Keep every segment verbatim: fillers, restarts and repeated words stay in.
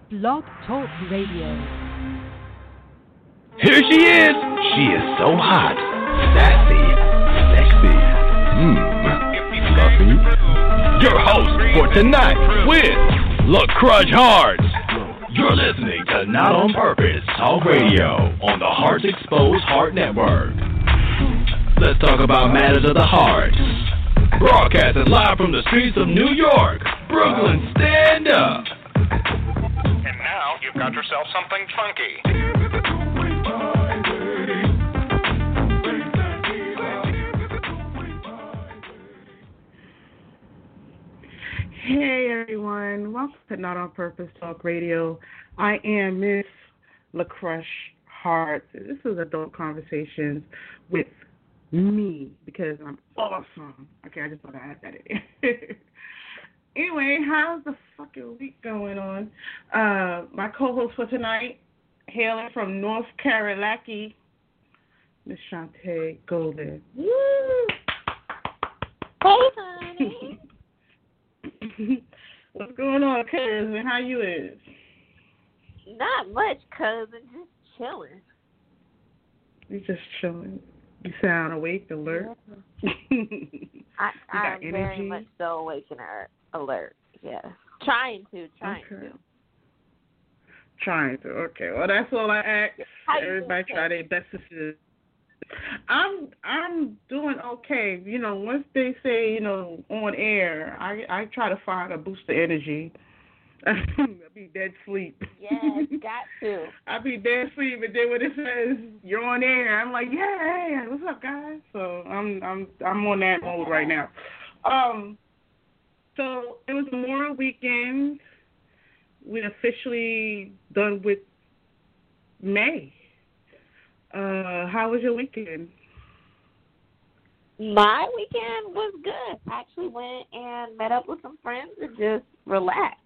Blog Talk Radio. Here she is. She is so hot, sassy, sexy, mmm, fluffy. Your host for tonight with LaCrush Hearts. You're listening to Not On Purpose Talk Radio on the Hearts Exposed Heart Network. Let's talk about matters of the heart. Broadcasting live from the streets of New York, Brooklyn, stand up. And now you've got yourself something funky. Hey everyone, welcome to Not On Purpose Talk Radio. I am Miss LaCrush Hearts. This is Adult Conversations with me because I'm awesome. Okay, I just want to add that in. Anyway, how's the fucking week going on? Uh, my co-host for tonight, hailing from North Carolina, Miss Shantae Golden. Woo! Hey, honey. What's going on, cousin? How you is? Not much, cousin. Just chilling. You just chilling. You sound awake, alert. I, I'm energy? very much so awake and alert. Yes, trying to, trying okay. to. Trying to. Okay. Well, that's all I ask. How Everybody try their best to see. I'm I'm doing okay. You know, once they say, you know, on air, I I try to find a boost of energy. I be dead sleep. Yes, got to. I be dead sleep, and then when it says you're on air, I'm like, yeah, hey, what's up, guys? So I'm I'm I'm on that mode right now. Um, so it was Memorial Weekend. We're officially done with May. Uh, how was your weekend? My weekend was good. I actually went and met up with some friends and just relaxed.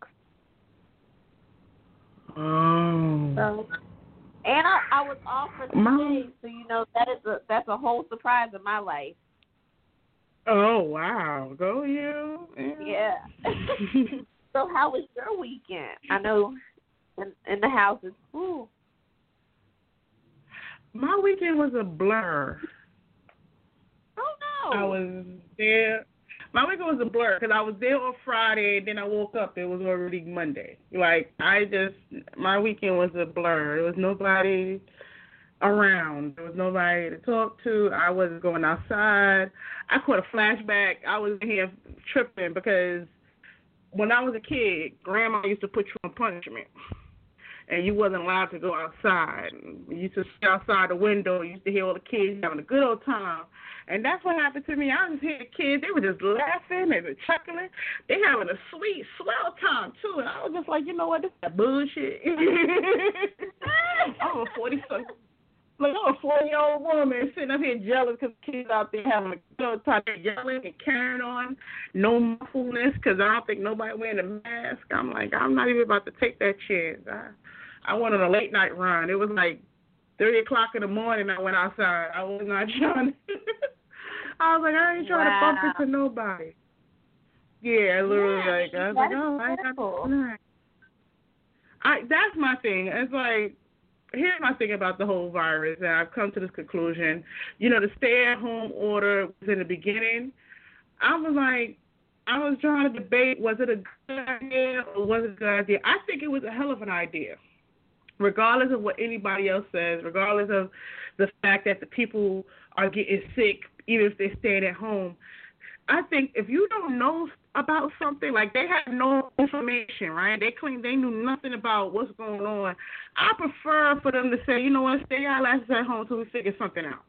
Oh. So, and I, I was off for two Mom. days, so you know that is a that's a whole surprise in my life. Oh wow, go you? Yeah. So how was your weekend? I know in, in the house is full. My weekend was a blur. Oh no! I was there. My weekend was a blur because I was there on Friday, then I woke up. It was already Monday. Like, I just, my weekend was a blur. There was nobody around. There was nobody to talk to. I wasn't going outside. I caught a flashback. I was here tripping because when I was a kid, Grandma used to put you on punishment. And you wasn't allowed to go outside. You used to sit outside the window. You used to hear all the kids having a good old time. And that's what happened to me. I just hear the kids. They were just laughing and chuckling. They having a sweet, swell time, too. And I was just like, you know what? This is bullshit. I'm a forty-something. Like, I'm a forty-year-old woman sitting up here jealous because the kids out there having a good old time. They're yelling and carrying on. No muffleness because I don't think nobody wearing a mask. I'm like, I'm not even about to take that chance. I, I went on a late night run. It was like three o'clock in the morning. I went outside. I was not trying to. I was like, I ain't trying Wow. to bump into nobody. Yeah, literally. Yeah, like I was that like, is oh, I got beautiful. tonight. I that's my thing. It's like, here's my thing about the whole virus, and I've come to this conclusion. You know, the stay-at-home order was in the beginning. I was like, I was trying to debate, was it a good idea or was it a good idea? I think it was a hell of an idea. Regardless of what anybody else says, regardless of the fact that the people are getting sick, even if they're staying at home, I think if you don't know about something, like they have no information, right? They claim they knew nothing about what's going on. I prefer for them to say, you know what, stay our asses at home until we figure something out.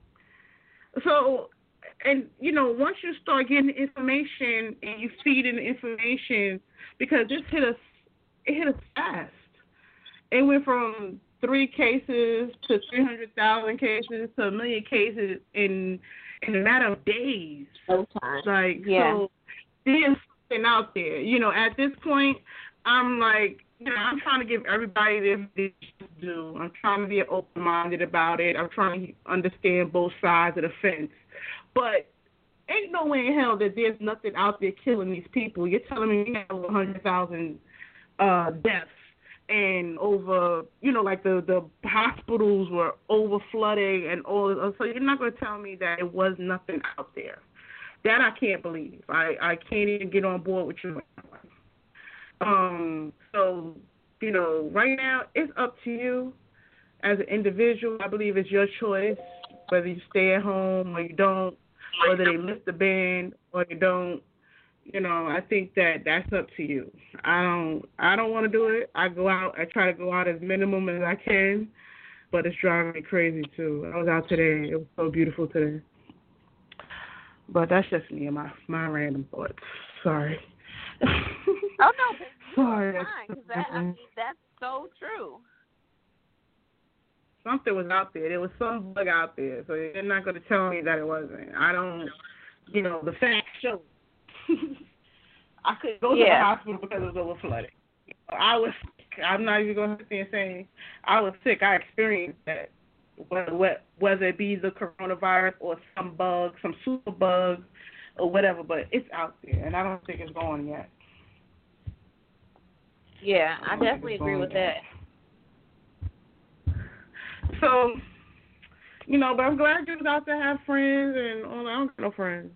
So, and, you know, once you start getting the information and you feed in the information, because this hit us, it hit us fast. It went from three cases to three hundred thousand cases to a million cases in in a matter of days. Sometimes. Like, yeah. So there's something out there. You know, at this point, I'm like, you know, I'm trying to give everybody their due. I'm trying to be open-minded about it. I'm trying to understand both sides of the fence. But ain't no way in hell that there's nothing out there killing these people. You're telling me we have one hundred thousand uh, deaths and over, you know, like the, the hospitals were over flooding and all. So you're not going to tell me that it was nothing out there. That I can't believe. I, I can't even get on board with you. Um. So, you know, right now it's up to you as an individual. I believe it's your choice whether you stay at home or you don't, whether they lift the ban or you don't. You know, I think that that's up to you. I don't I don't want to do it. I go out, I try to go out as minimum as I can, but it's driving me crazy too. I was out today. It was so beautiful today. But that's just me and my, my random thoughts. Sorry. Oh, no, but Sorry. fine, 'cause that, I mean, that's so true. Something was out there. There was some bug out there, so they're not going to tell me that it wasn't. I don't, you know, the facts show. I couldn't go to yeah. the hospital because it was over flooding. I was sick. I'm not even going to sit there and say I was sick. I experienced that, whether, whether it be the coronavirus or some bug, some super bug, or whatever. But it's out there, and I don't think it's going yet. Yeah, I, I definitely agree with yet. that. So, you know, but I'm glad you was out there have friends, and oh, I don't have no friends.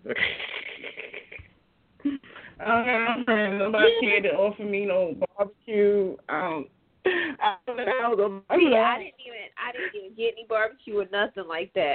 I don't have no friends. Nobody here to offer me no barbecue. Um, I don't know. See, I didn't even, I didn't even get any barbecue or nothing like that.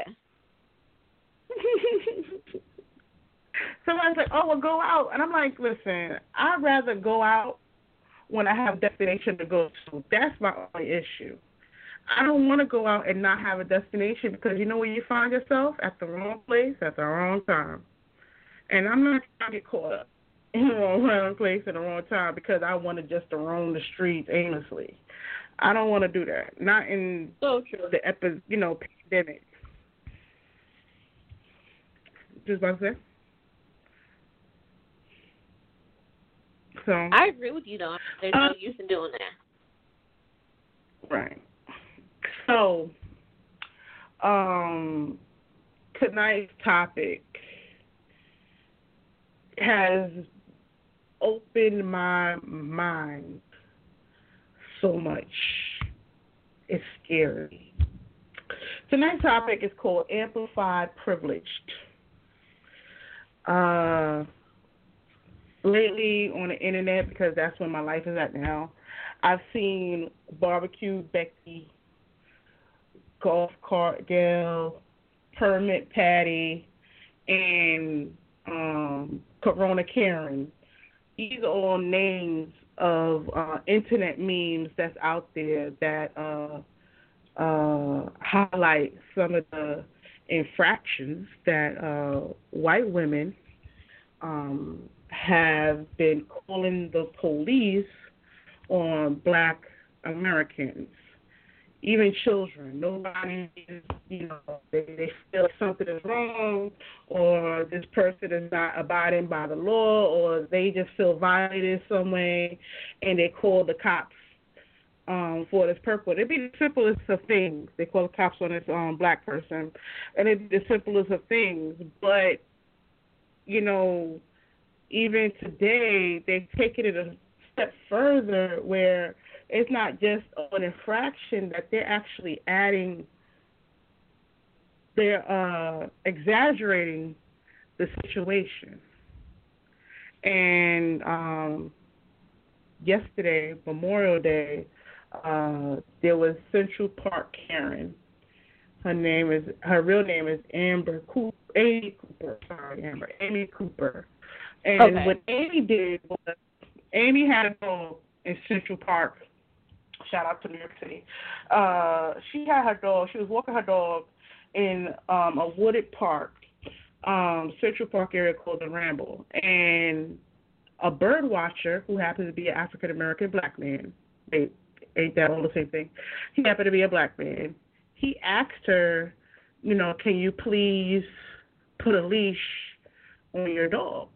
Somebody's like, "Oh, well, go out," and I'm like, "Listen, I'd rather go out when I have a destination to go to. That's my only issue. I don't want to go out and not have a destination because you know where you find yourself? At the wrong place at the wrong time. And I'm not trying to get caught up in the wrong place at the wrong time because I want to just to roam the streets aimlessly. I don't want to do that. Not in so true. the epi- you know, pandemic. Just about to say. So I agree with you, though. There's uh, no use in doing that. Right. So, um, tonight's topic has opened my mind so much. It's scary. Tonight's topic is called Amplified Privileged. Uh, lately on the internet, because that's where my life is at now, I've seen Barbecue Becky, Golf Cart Gal, Permit Patty, and um, Corona Karen. These are all names of uh, internet memes that's out there that uh, uh, highlight some of the infractions that uh, white women um, have been calling the police on black Americans, even children. Nobody is, you know, they, they feel something is wrong or this person is not abiding by the law or they just feel violated some way and they call the cops um, for this purpose. It'd be the simplest of things. They call the cops on this um, black person, and it's the simplest of things. But, you know, even today, they've taken it a step further where it's not just an infraction, that they're actually adding, they're uh, exaggerating the situation. And um, yesterday, Memorial Day, uh, there was Central Park Karen. Her name is, her real name is Amber Cooper, Amy Cooper, sorry, Amber, Amy Cooper. And okay. what Amy did was, Amy had a dog in Central Park. Shout out to New York City. Uh, she had her dog. She was walking her dog in um, a wooded park, um, Central Park area called the Ramble. And a bird watcher who happens to be an African American black man, they ain't that all the same thing. He happened to be a black man. He asked her, you know, can you please put a leash on your dog?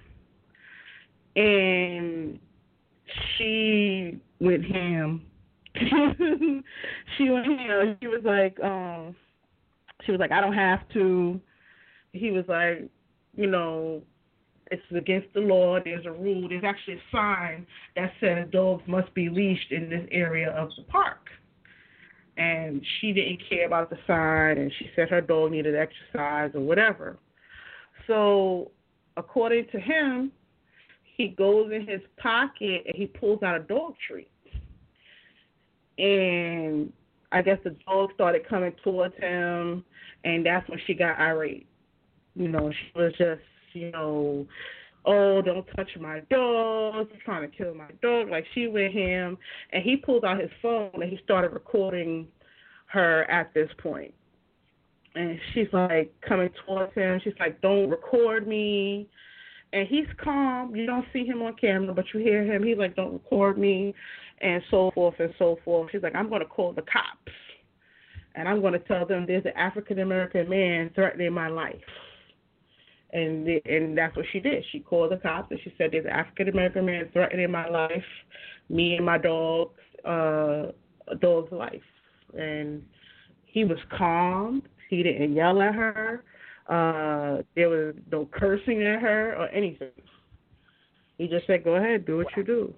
And she went ham. she went ham. She was like, um, she was like, I don't have to. He was like, you know, it's against the law. There's a rule. There's actually a sign that says dogs must be leashed in this area of the park. And she didn't care about the sign, and she said her dog needed exercise or whatever. So, according to him, he goes in his pocket and he pulls out a dog treat. And I guess the dog started coming towards him, and that's when she got irate. You know, she was just, you know, oh, don't touch my dog, you're trying to kill my dog. Like, she went ham, and he pulled out his phone, and he started recording her at this point. And she's, like, coming towards him. She's like, don't record me. And he's calm. You don't see him on camera, but you hear him. He's like, don't record me, and so forth and so forth. She's like, I'm going to call the cops, and I'm going to tell them there's an African-American man threatening my life. And the, and that's what she did. She called the cops, and she said, there's an African-American man threatening my life, me and my dog's, uh, dog's life. And he was calm. He didn't yell at her. Uh, there was no cursing at her or anything. He just said, go ahead, do what you do.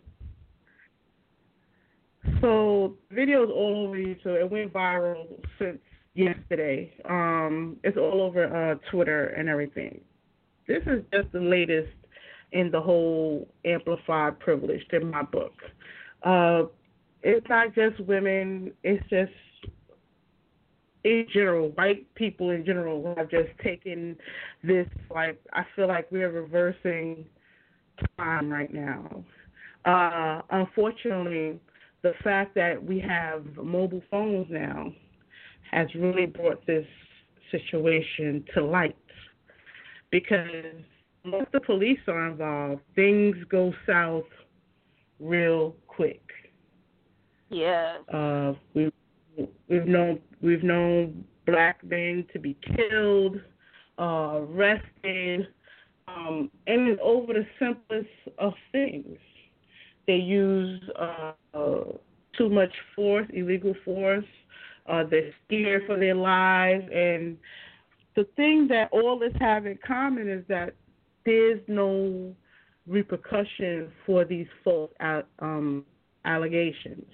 So videos all over YouTube. It went viral since yesterday. Um, it's all over uh, Twitter and everything. This is just the latest in the whole amplified privilege in my book. Uh, it's not just women. It's just, in general, white people in general have just taken this, like, I feel like we're reversing time right now. Uh, unfortunately, the fact that we have mobile phones now has really brought this situation to light, because once the police are involved, things go south real quick. Yeah. Uh, we we've known we've known black men to be killed, uh, arrested, um, and it's over the simplest of things. They use uh, uh, too much force, illegal force. Uh, they're scared for their lives, and the thing that all this have in common is that there's no repercussion for these false um, allegations.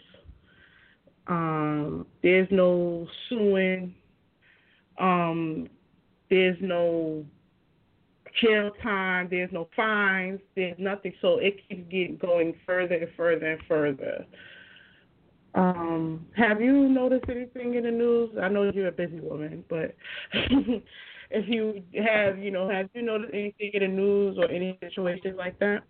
Um, there's no suing. Um, there's no jail time. There's no fines. There's nothing. So it keeps getting going further and further and further. Um, have you noticed anything in the news? I know you're a busy woman, but if you have, you know, have you noticed anything in the news or any situations like that?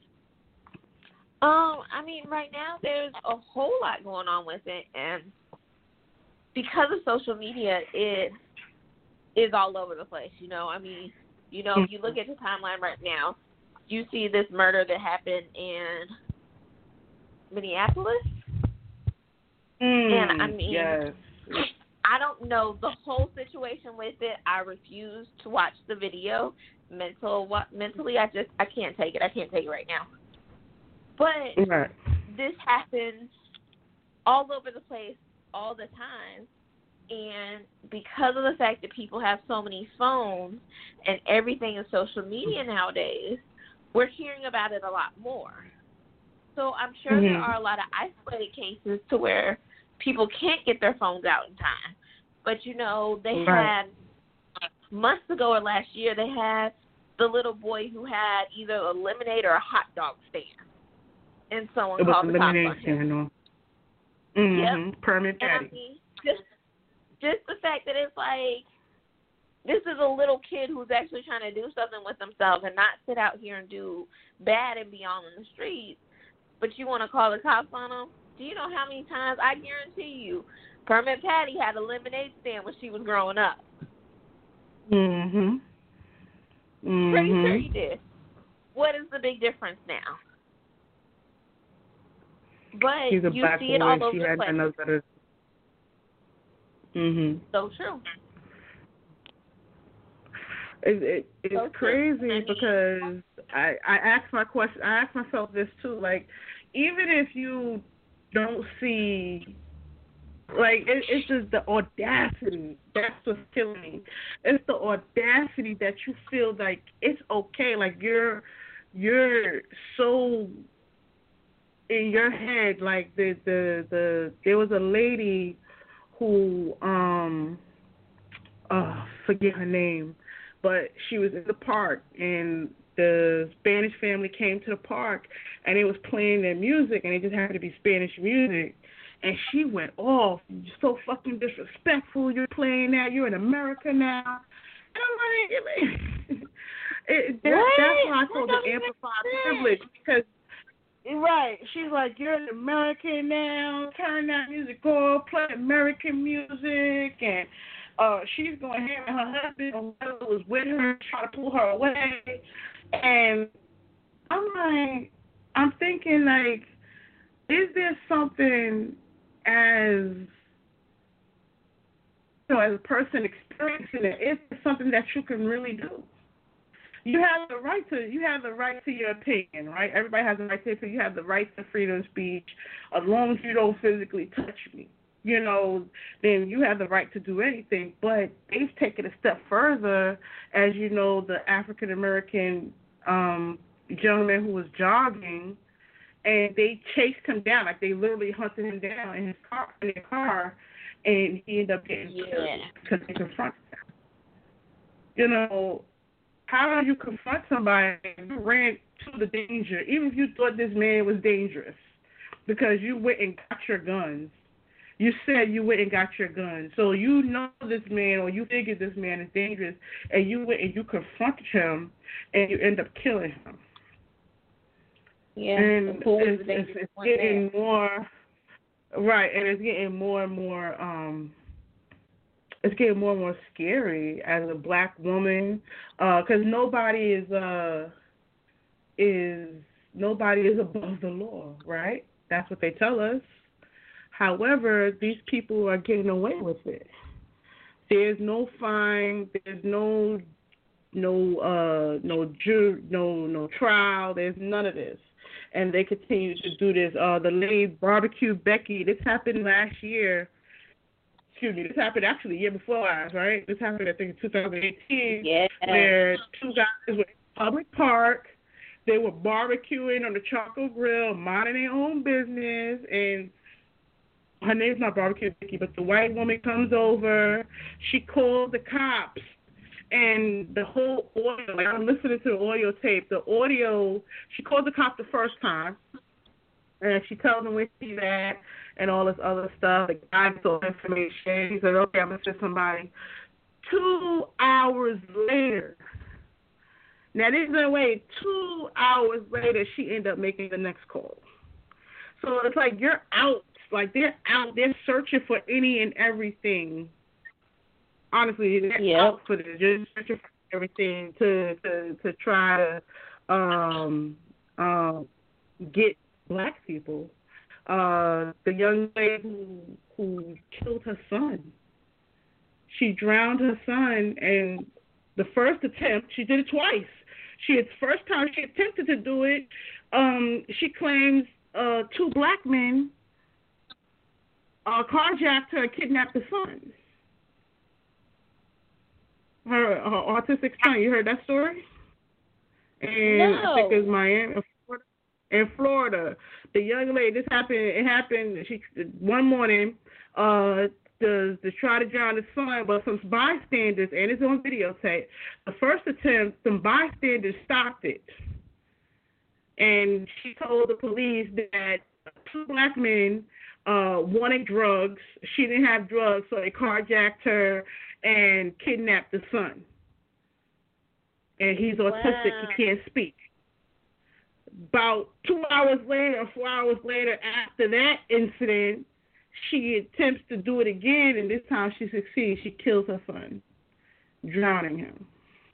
Um, I mean, right now there's a whole lot going on with it, and because of social media, it is all over the place. You know, I mean, you know, if you look at the timeline right now, you see this murder that happened in Minneapolis. Mm, and I mean, yes. I don't know the whole situation with it. I refuse to watch the video. Mental, what mentally, I just I can't take it. I can't take it right now. But right. This happens all over the place all the time, and because of the fact that people have so many phones and everything is social media nowadays, we're hearing about it a lot more. So I'm sure mm-hmm. there are a lot of isolated cases to where people can't get their phones out in time. But, you know, they right. had, months ago or last year, they had the little boy who had either a lemonade or a hot dog stand. And someone it was called the cops on him. Stand, mm-hmm. Yep. Permit and Patty. I mean, just, just the fact that it's like, this is a little kid who's actually trying to do something with themselves and not sit out here and do bad and be on the streets. But you want to call the cops on them? Do you know how many times, I guarantee you, Permit Patty had a lemonade stand when she was growing up. Mm-hmm. mm-hmm. Pretty sure he did. What is the big difference now? But She's a you black see it boy, all over she the had place. another. Mm-hmm. So true. It, it, it's so crazy true. I mean, because I, I asked my question. I asked myself this too. Like, even if you don't see Like it, it's just the audacity that's what's killing me. It's the audacity that you feel like it's okay. Like you're you're so in your head. Like the the the there was a lady who um uh forget her name, but she was in the park and the Spanish family came to the park and they was playing their music and it just happened to be Spanish music. And she went off, you're so fucking disrespectful. You're playing that. You're in America now. And I'm like, it, that, that's why I call it amplified privilege. Because, right, she's like, you're an American now. Turn that music off. Play American music. And uh, she's going ham and her husband or whoever was with her, trying to pull her away. And I'm like, I'm thinking, like, is there something as, you know, as a person experiencing it, is there something that you can really do? You have the right to, you have the right to your opinion, right? Everybody has the right to, you have the right to freedom of speech, as long as you don't physically touch me, you know, then you have the right to do anything. But they've taken a step further, as you know, the African American um, gentleman who was jogging. And they chased him down, like they literally hunted him down in his car, in their car, and he ended up getting yeah. killed because they confronted him. You know, how do you confront somebody who ran to the danger, even if you thought this man was dangerous, because you went and got your guns? You said you went and got your guns, so you know this man, or you figured this man is dangerous, and you went and you confronted him, and you end up killing him. Yeah, and it's, it's, it's getting more right, and it's getting more and more. Um, it's getting more and more scary as a black woman, because uh, nobody is uh, is nobody is above the law, right? That's what they tell us. However, these people are getting away with it. There's no fine. There's no no uh, no ju- no no trial. There's none of this. And they continue to do this. Uh, the lady Barbecue Becky, this happened last year. Excuse me, this happened actually the year before last, right? This happened, I think, in twenty eighteen, yeah. where two guys were in a public park. They were barbecuing on the charcoal grill, minding their own business, and her name's not Barbecue Becky, but the white woman comes over. She calls the cops. And the whole audio, like I'm listening to the audio tape, the audio, she calls the cop the first time, and she tells him where she's at and all this other stuff. The guy gets all information. He says, okay, I'm going to send somebody. Two hours later, now this is the way, two hours later, she ended up making the next call. So it's like you're out, like they're out, they're searching for any and everything. Honestly, they're yep. out for this, just searching for everything to to to try to um, uh, get black people. Uh, the young lady who who killed her son, she drowned her son, and the first attempt, she did it twice. She had first time she attempted to do it, um, she claims uh, two black men uh, carjacked her and kidnapped the son. Her, her autistic son. You heard that story? And no. I think it was Miami, Florida. In Florida, the young lady. This happened. It happened. She one morning. Uh, to, to try to drown the son, but some bystanders, and it's on videotape. The first attempt, some bystanders stopped it, and she told the police that two black men uh, wanted drugs. She didn't have drugs, so they carjacked her and kidnapped the son. And he's autistic, wow. he can't speak. About two hours later, four hours later, after that incident, she attempts to do it again, and this time she succeeds. She kills her son, drowning him.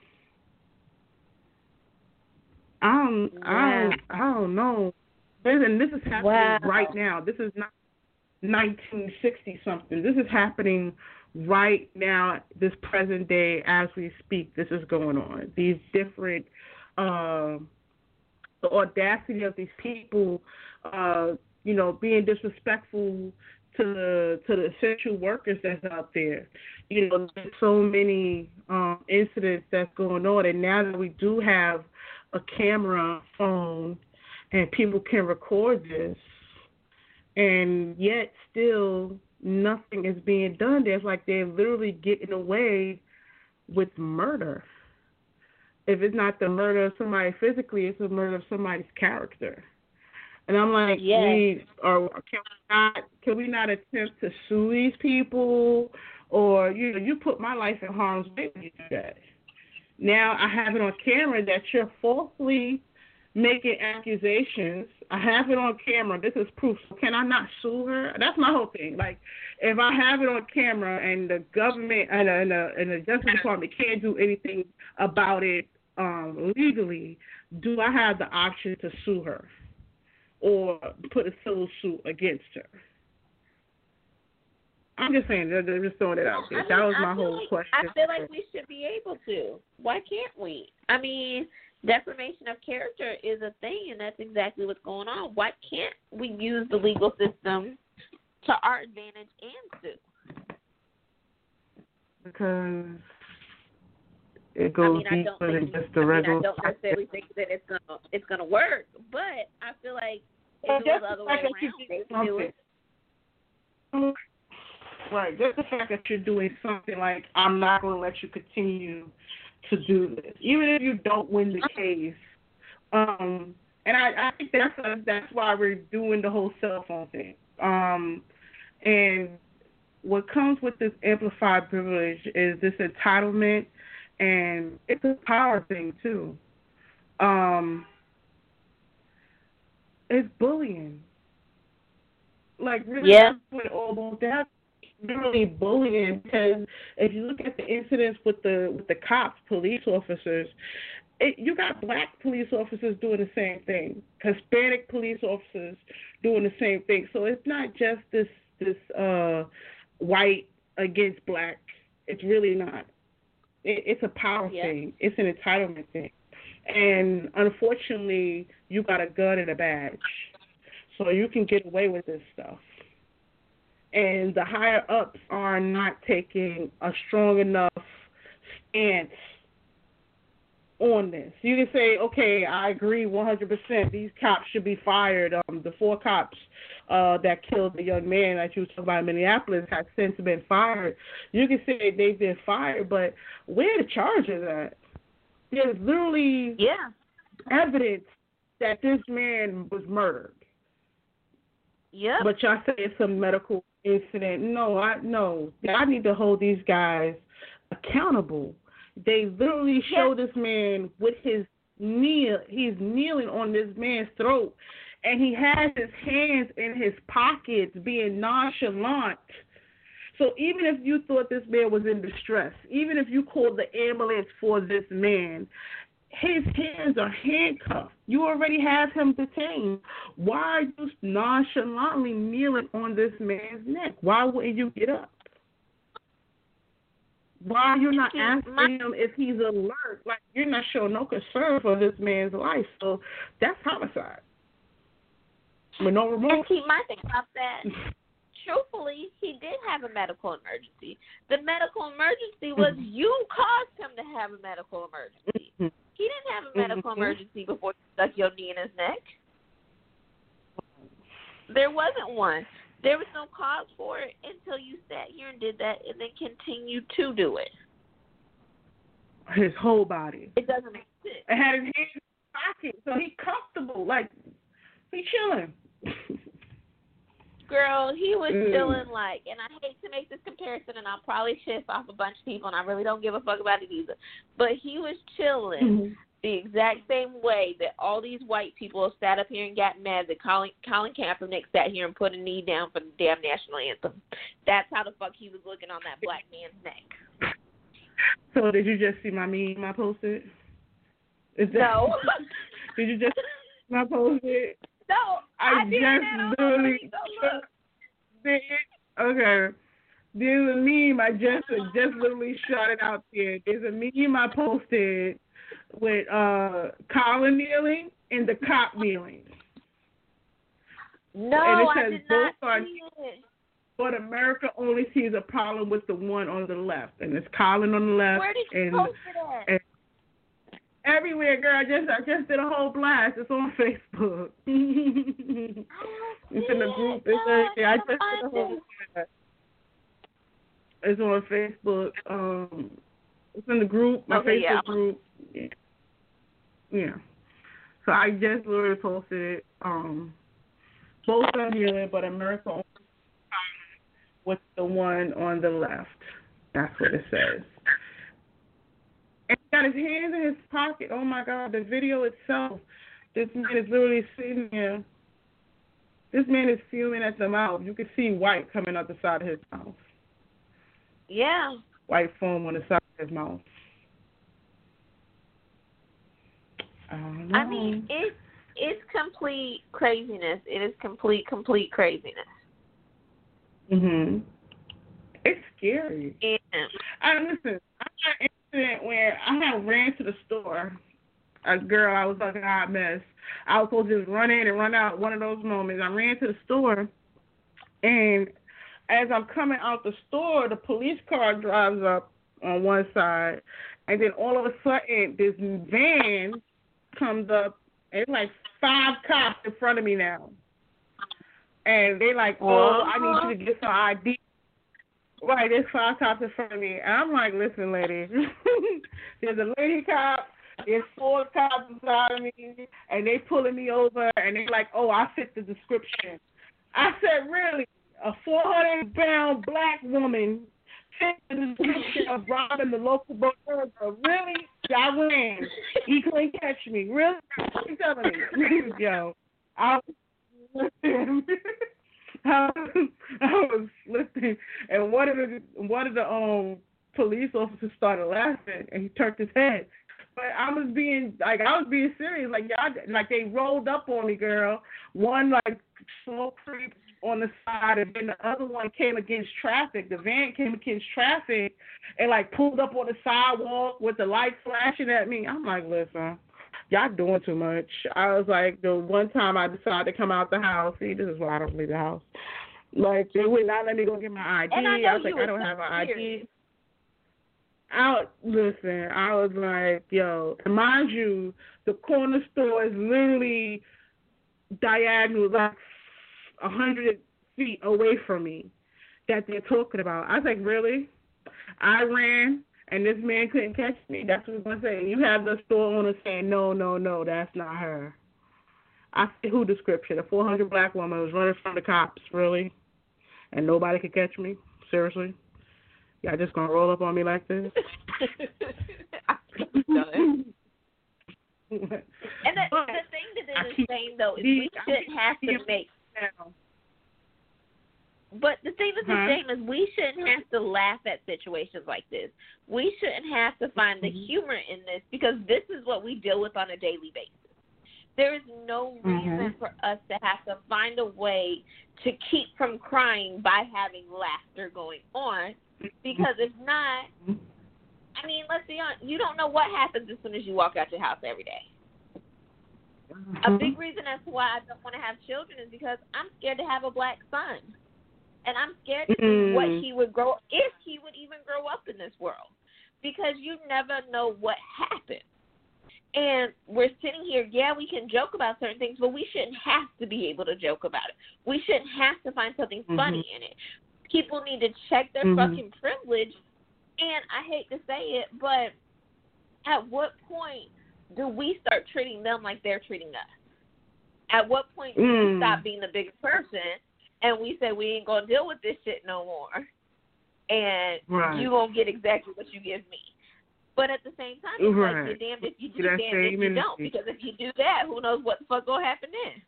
I don't, wow. I don't, I don't know. And this is happening wow. right now. This is not nineteen sixty something. This is happening right now, this present day, as we speak. This is going on. These different, uh, the audacity of these people, uh, you know, being disrespectful to the to the essential workers that's out there. You know, there's so many um, incidents that's going on, and now that we do have a camera, phone, and people can record this, and yet still nothing is being done. There's like they're literally getting away with murder. If it's not the murder of somebody physically, it's the murder of somebody's character. And I'm like, yes. we or can we not can we not attempt to sue these people? Or you know, you put my life in harm's way when you do that. Now I have it on camera that you're falsely making accusations. I have it on camera. This is proof. So can I not sue her? That's my whole thing. Like, if I have it on camera and the government and, and, the, and the Justice Department can't do anything about it um, legally, do I have the option to sue her or put a civil suit against her? I'm just saying, they're, they're just throwing it out there. I mean, that was my whole like, question. I feel like we should be able to. Why can't we? I mean, defamation of character is a thing, and that's exactly what's going on. Why can't we use the legal system to our advantage and sue? Because it goes I mean, I don't deeper think, than just the I regular. mean, I don't necessarily think that it's gonna it's gonna work, but I feel like well, if it was the other way around, they would do it. Right, just the fact that you're doing something like, I'm not going to let you continue to do this, even if you don't win the case. Um, and I, I think that's a, that's why we're doing the whole cell phone thing. Um, and what comes with this amplified privilege is this entitlement, and it's a power thing too. Um, it's bullying. Like, really, yeah. that's what it all boils down to. Really bullying, because if you look at the incidents with the with the cops, police officers, it, you got black police officers doing the same thing, Hispanic police officers doing the same thing. So it's not just this this uh, white against black. It's really not. It, it's a power yeah. thing. It's an entitlement thing, and unfortunately, you got a gun and a badge, so you can get away with this stuff. And the higher ups are not taking a strong enough stance on this. You can say, okay, I agree one hundred percent. These cops should be fired. Um, the four cops uh, that killed the young man that you were talking about in Minneapolis have since been fired. You can say they've been fired, but where are the charges at? There's literally yeah. evidence that this man was murdered. Yep. But y'all say it's a medical incident. No, I no. I need to hold these guys accountable. They literally show yep. this man with his kneel. He's kneeling on this man's throat, and he has his hands in his pockets, being nonchalant. So even if you thought this man was in distress, even if you called the ambulance for this man, his hands are handcuffed. You already have him detained. Why are you nonchalantly kneeling on this man's neck? Why wouldn't you get up? Why are you not asking him if he's alert? Like, you're not showing no concern for this man's life. So that's homicide. With no remorse. And keep my thing about that. Truthfully, he did have a medical emergency. The medical emergency was mm-hmm. you caused him to have a medical emergency. Mm-hmm. He didn't have a medical mm-hmm. emergency before you stuck your knee in his neck. There wasn't one. There was no cause for it until you sat here and did that and then continued to do it. His whole body. It doesn't make sense. It had his hands in his pocket, so he's comfortable. Like, he's chilling. Girl, he was mm. chilling like, and I hate to make this comparison, and I'll probably shift off a bunch of people, and I really don't give a fuck about it either. But he was chilling mm-hmm. the exact same way that all these white people sat up here and got mad that Colin, Colin Kaepernick sat here and put a knee down for the damn national anthem. That's how the fuck he was looking on that black man's neck. So did you just see my meme I posted? Is that, no. Did you just see my posted? No, I, I just didn't literally look. Did, okay. There's a meme I just just literally shot it out there. There's a meme I posted with uh, Colin kneeling and the cop kneeling. No, and it I says did both not are, see it. But America only sees a problem with the one on the left, and it's Colin on the left. Where did you and, post it at? and everywhere, girl. I just I just did a whole blast. It's on Facebook. It's in the group. It's everything. I just did a whole blast. It's on Facebook. Um, it's in the group. My okay, Facebook yeah. group. Yeah. Yeah. So I just literally posted it. Um, both are healing, but America only with the one on the left. That's what it says. And he got his hands in his pocket. Oh my God, the video itself. This man is literally sitting here. This man is fuming at the mouth. You can see white coming out the side of his mouth. Yeah. White foam on the side of his mouth. I don't know. I mean, it's it's complete craziness. It is complete, complete craziness. Mhm. It's scary. And I listen. I had an incident where I had ran to the store. A girl, I was like a hot mess. I was supposed to just run in and run out. One of those moments, I ran to the store, and as I'm coming out the store, the police car drives up on one side, and then all of a sudden, this van comes up. And it's like five cops in front of me now. And they like, oh, I need you to get some I D. Right, there's five cops in front of me. And I'm like, listen, lady, there's a lady cop, there's four cops beside of me, and they pulling me over, and they like, oh, I fit the description. I said, really? A four hundred pound black woman fit the description of robbing the local bodega? Really? I ran. He couldn't catch me. Really? You telling me? Yo, I was listening. I was, I was listening, and one of the one of the um police officers started laughing, and he turned his head. But I was being like I was being serious. Like y'all, like they rolled up on me, girl. One like slow creep on the side, and then the other one came against traffic. The van came against traffic and like pulled up on the sidewalk with the lights flashing at me. I'm like, listen, y'all doing too much. I was like, the one time I decided to come out the house, see, this is why I don't leave the house. Like, they would not let me go get my I D. And I, know I was you like, I don't have an I D. I, listen, I was like, yo, mind you, the corner store is literally diagonal, like a hundred feet away from me that they're talking about. I was like, really? I ran, and this man couldn't catch me. That's what I'm saying. You have the store owner saying, no, no, no, that's not her. I said, who description? A four hundred black woman was running from the cops, really? And nobody could catch me? Seriously? Y'all just going to roll up on me like this? I'm done. And the, the thing that is insane, though, is we shouldn't have to make... But the thing that's huh? insane is we shouldn't have to laugh at situations like this. We shouldn't have to find the humor in this because this is what we deal with on a daily basis. There is no reason mm-hmm. for us to have to find a way to keep from crying by having laughter going on because if not, I mean, let's be honest, you don't know what happens as soon as you walk out your house every day. Mm-hmm. A big reason as to why I don't want to have children is because I'm scared to have a black son. And I'm scared to see mm. what he would grow, if he would even grow up in this world. Because you never know what happened. And we're sitting here, yeah, we can joke about certain things, but we shouldn't have to be able to joke about it. We shouldn't have to find something mm-hmm. funny in it. People need to check their mm-hmm. fucking privilege. And I hate to say it, but at what point do we start treating them like they're treating us? At what point do mm. we stop being the bigger person and we say we ain't going to deal with this shit no more and right. you going to get exactly what you give me? But at the same time, it's right. like you're damned if you do, damned if you energy. don't. Because if you do that, who knows what the fuck going to happen then?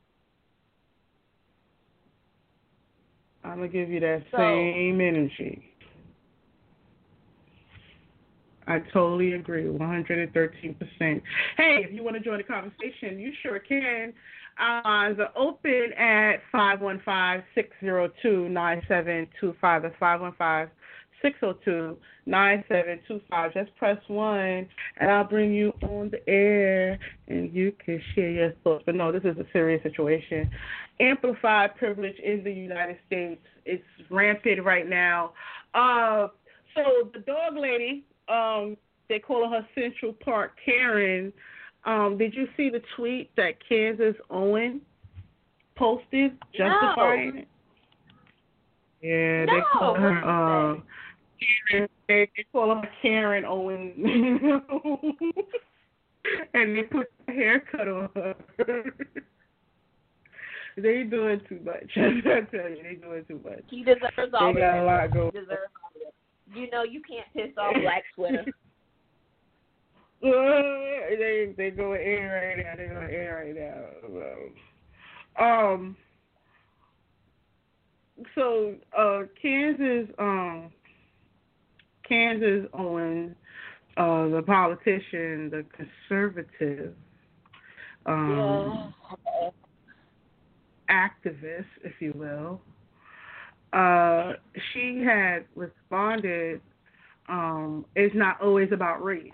I'm going to give you that so, same energy. I totally agree, one hundred thirteen percent. Hey, if you want to join the conversation, you sure can. Our lines are open at five one five, six zero two, nine seven two five. That's five one five, six oh two, nine seven two five. Just press one, and I'll bring you on the air, and you can share your thoughts. But no, this is a serious situation. Amplified privilege in the United States. It's rampant right now. Uh, so the dog lady, um, they call her Central Park Karen. Um, did you see the tweet that Kansas Owen posted justifying no. it? Yeah, no, they call her uh, Karen. They, they call her Karen Owen, and they put a haircut on her. They doing too much. I tell you, they doing too much. He deserves all They got a lot going. He deserves all of it. You know, you can't piss off Black Twitter. Uh, they they going in right now. They going in right now. Um. So, uh, Kansas, um, Kansas Owen, uh, the politician, the conservative, um, yeah. activist, if you will. Uh, she had responded, um, it's not always about race.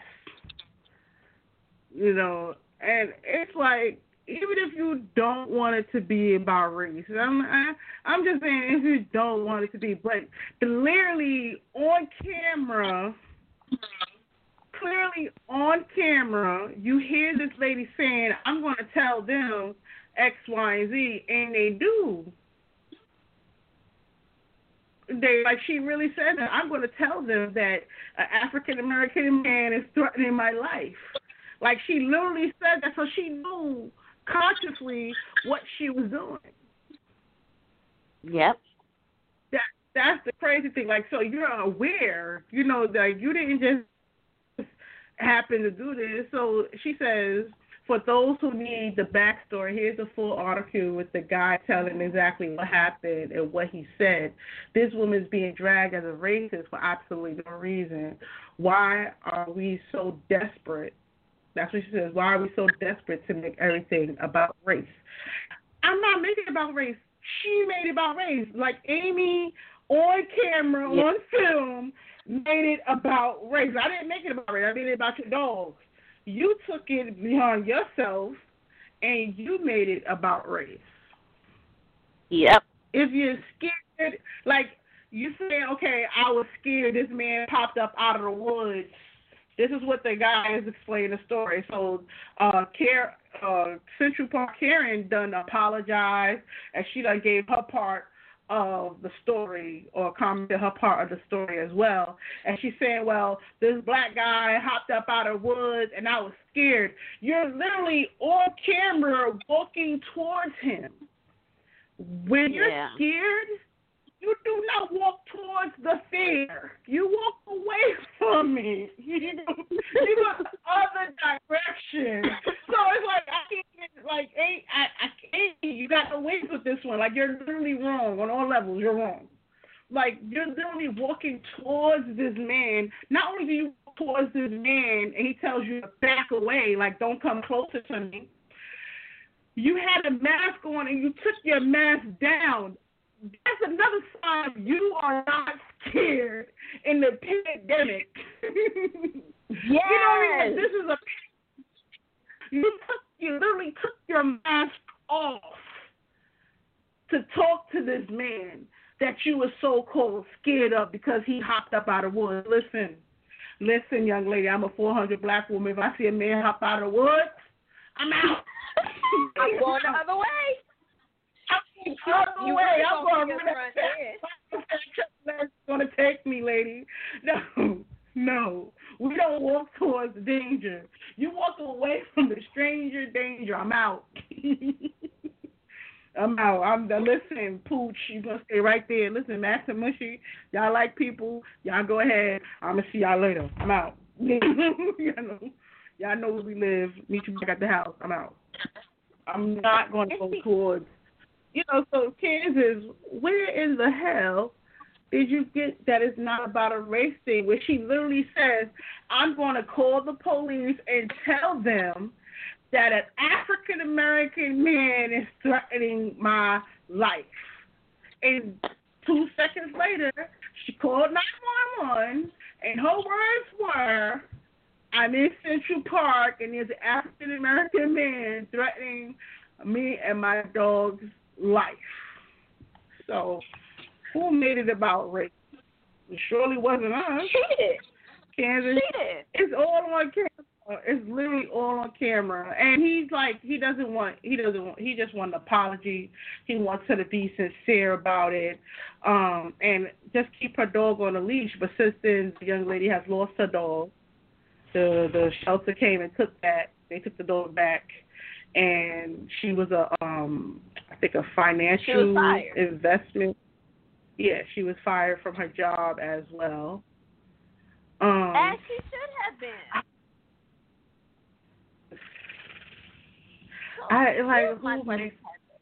You know, and it's like, even if you don't want it to be about race, I'm, I, I'm just saying if you don't want it to be, but clearly on camera, clearly on camera, you hear this lady saying, I'm going to tell them X, Y, and Z, and they do. They, like she really said that, I'm going to tell them that an African-American man is threatening my life. Like she literally said that, so she knew consciously what she was doing. Yep. That that's the crazy thing. Like, so you're aware, you know, that you didn't just happen to do this. So she says, for those who need the backstory, here's a full article with the guy telling exactly what happened and what he said. This woman's being dragged as a racist for absolutely no reason. Why are we so desperate? That's what she says. Why are we so desperate to make everything about race? I'm not making it about race. She made it about race. Like Amy on camera, yeah. on film, made it about race. I didn't make it about race. I made it about your dogs. You took it beyond yourself, and you made it about race. Yep. If you're scared, like you say, okay, I was scared this man popped up out of the woods. This is what the guy is explaining the story. So, uh, Care, uh, Central Park Karen done apologized, and she done gave her part of the story, or commented her part of the story as well. And she's saying, well, this black guy hopped up out of the woods, and I was scared. You're literally on camera walking towards him. When you're yeah. scared, you do not walk towards the fear. You walk away from me. You go, you go the other direction. So it's like, I can't, like, hey, I, I can't, you got no ways with this one. Like, you're literally wrong on all levels. You're wrong. Like, you're literally walking towards this man. Not only do you walk towards this man and he tells you to back away, like, don't come closer to me. You had a mask on and you took your mask down. That's another sign you are not scared in the pandemic. Yes. You know what I mean? This is a you took you literally took your mask off to talk to this man that you were so called scared of because he hopped up out of the woods. Listen, listen, young lady, I'm a four hundred black woman. If I see a man hop out of the woods, I'm out. I'm going the other way. I'm going the way. I'm going That's going to take me, lady. No, no. We don't walk towards danger. You walk away from the stranger danger. I'm out. I'm out. I'm the listen, Pooch. You gonna stay right there. Listen, Max and Mushy, y'all like people. Y'all go ahead. I'm gonna see y'all later. I'm out. y'all know, y'all know where we live. Meet you back at the house. I'm out. I'm not gonna go towards. You know, so Kansas, where in the hell did you get that it's not about a race thing? Where she literally says, I'm going to call the police and tell them that an African-American man is threatening my life. And Two seconds later, she called nine one one, and her words were, I'm in Central Park, and there's an African-American man threatening me and my dog's life. So, who made it about race? It surely wasn't us. She did. Kansas. She did. It's all on camera. It's literally all on camera. And he's like, he doesn't want, he doesn't want, he just wants an apology. He wants her to be sincere about it, um, and just keep her dog on a leash. But since then, the young lady has lost her dog. The the shelter came and took that. They took the dog back, and she was a, um, I think a financial investment. Yeah, she was fired from her job as well. Um, As she should have been. I like Here's my who question.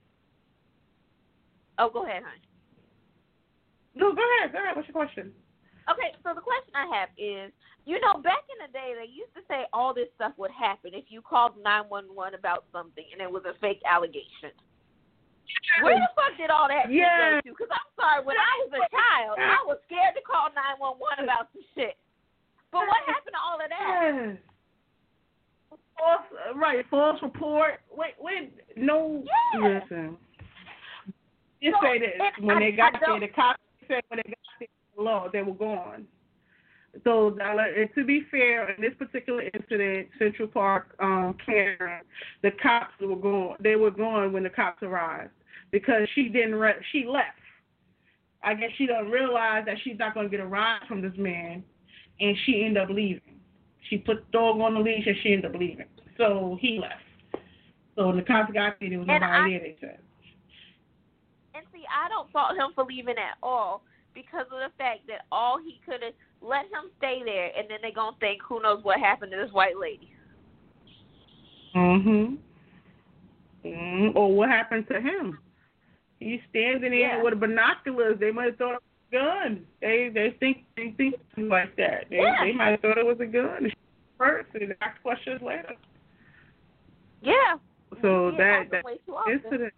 Oh, go ahead, honey. No, go ahead. Go ahead. What's your question? Okay, so the question I have is, you know, back in the day, they used to say all this stuff would happen if you called nine one one about something and it was a fake allegation. Where the fuck did all that shit Yeah. go to? Because I'm sorry, when I was a child, I was scared to call nine one one about some shit. But what happened to all of that? Yes. False, right, false report. Wait, wait, no, Yeah. listen. You So, say that and when I- they got I there, don't- the cops said when they got there, the law, they were gone. So, and to be fair, in this particular incident, Central Park, um, Karen, the cops were gone. They were gone when the cops arrived because she didn't. Re- she left. I guess she doesn't realize that she's not going to get a ride from this man, and she ended up leaving. She put the dog on the leash, and she ended up leaving. So he left. So when the cops got there, there was And nobody I- there. They said. And see, I don't fault him for leaving at all because of the fact that all he could have let him stay there, and then they're going to think, who knows what happened to this white lady. Mm-hmm. mm-hmm. Or what happened to him? He's standing there Yeah. with binoculars. They might have thought it was a gun. They they think they think like that. They Yeah. they might have thought it was a gun first and ask questions later. Yeah. So Yeah, that happens that way too often. incident.